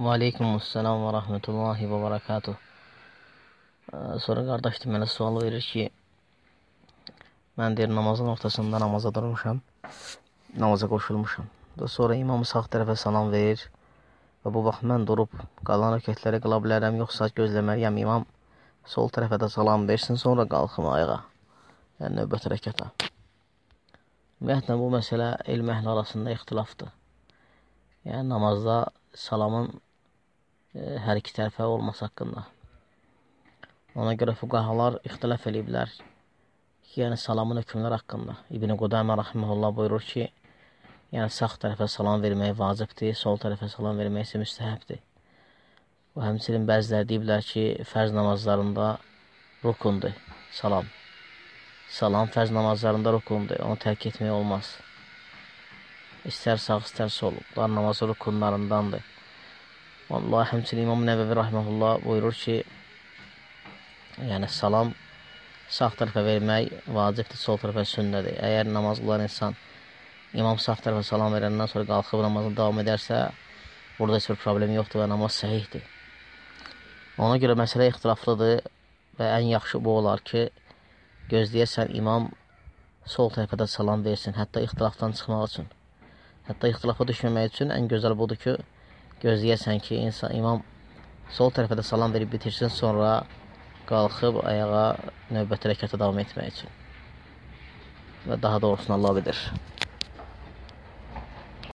Və aleykumussalam və rəhmətullahi və barakatuh. Sonra qardaş mənə sual verir ki, mən deyir namazın ortasında namaza durmuşam, namaza qoşulmuşam. Sonra imam sağ tərəfə salam verir və bu vaxt mən durub qalan rəkətləri qıla bilərəm, yoxsa gözləməliyəm imam sol tərəfə də salam versin, sonra qalxım ayağa, yəni növbəti rəkətə. Ümumiyyətlə, bu məsələ elm əhli arasında ixtilafdır. Yəni, namazda salamın hər iki tərəfə olması haqqında. Ona görə fuqahalar ixtilaf ediblər ki, yəni salamın hökmləri haqqında. İbn-i Qudamə rəhməhullah buyurur ki, yəni sağ tərəfə salam vermək vacibdir, sol tərəfə salam vermək isə müstəhəbdir. Və həmçinin bəziləri deyiblər ki, fərz namazlarında rukundur salam. Salam fərz namazlarında rukundur, onu tərk etmək olmaz. İstər sağ, istər sol, bunlar namazı rukunlarındandır. Allah, həmçinin İmam Nəvəvi rəhməhullah buyurur ki, yəni salam sağ tərəfə vermək vacibdir, sol tərəfə sünnədir. Əgər namaz qılan insan imam sağ tərəfə salam verəndən sonra qalxıb namazını davam edərsə, burada heç bir problem yoxdur və namaz səhihdir. Ona görə məsələ ixtilaflıdır və ən yaxşı bu olar ki, gözləyərsən imam sol tərəfə də salam versin, hətta ixtilafdan çıxmaq üçün. Hətta ixtilafa düşməmək üçün ən gözəl budur ki, gözləyərsən ki, imam sol tərəfə də salam verib bitirsin, sonra qalxıb ayağa növbəti rəkətə davam etmək üçün. Və daha doğrusunu Allah bilir.